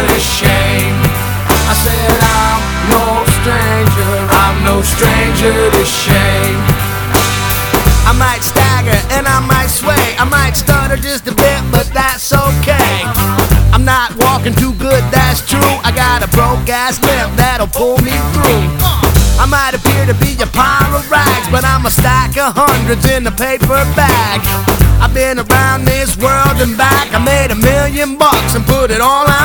to shame. I said I'm no stranger, I'm no stranger to shame. I might stagger and I might sway, I might stutter just a bit, but that's okay. I'm not walking too good, that's true. I got a broke ass limp that'll pull me through. I might appear to be a pile of rags, but I'm a stack of hundreds in a paper bag. I've been around this world and back, I made $1 million and put it all out